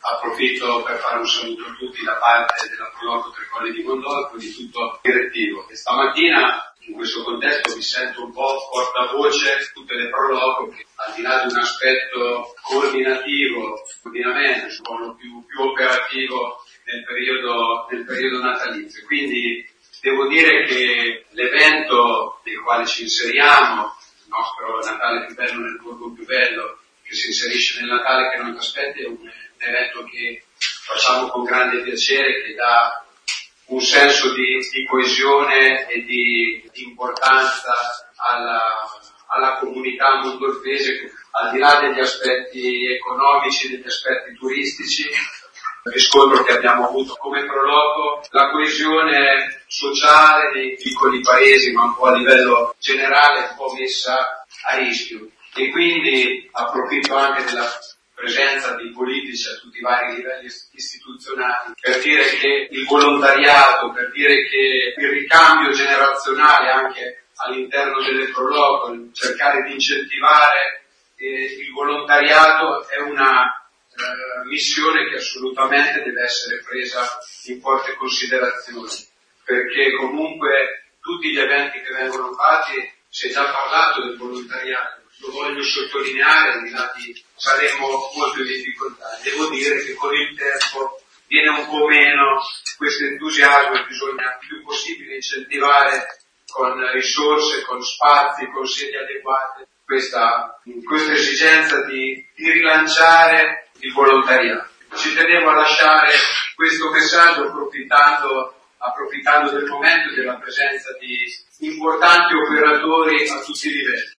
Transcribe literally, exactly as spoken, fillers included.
approfitto per fare un saluto a tutti da parte della Proloco Tre Colli di Mondolfo, di tutto il direttivo. E stamattina, in questo contesto, mi sento un po' portavoce tutte le Proloco che, al di là di un aspetto coordinativo, coordinamento, sono più, più operativo nel periodo, nel periodo natalizio. Quindi devo dire che l'evento nel quale ci inseriamo, il nostro Natale più bello nel borgo più bello, che si inserisce nel Natale che non ti aspetti, è un, un evento che facciamo con grande piacere, che dà un senso di, di coesione e di, di importanza alla, alla comunità mondolfese, al di là degli aspetti economici, degli aspetti turistici. Riscontro che abbiamo avuto come Proloco, la coesione sociale dei piccoli paesi, ma un po' a livello generale, un po' messa a rischio. E quindi approfitto anche della presenza di politici a tutti i vari livelli istituzionali per dire che il volontariato, per dire che il ricambio generazionale anche all'interno delle Proloco, cercare di incentivare eh, il volontariato è una eh, missione che assolutamente deve essere presa in forte considerazione, perché comunque tutti gli eventi che vengono fatti, si è già parlato del volontariato, lo voglio sottolineare, al di là di saremo molto in difficoltà. Devo dire che con il tempo viene un po' meno questo entusiasmo e bisogna il più possibile incentivare con risorse, con spazi, con sedi adeguate questa, questa esigenza di, di rilanciare il volontariato. Ci tenevo a lasciare questo messaggio approfittando approfittando del momento e della presenza di importanti operatori a tutti i livelli.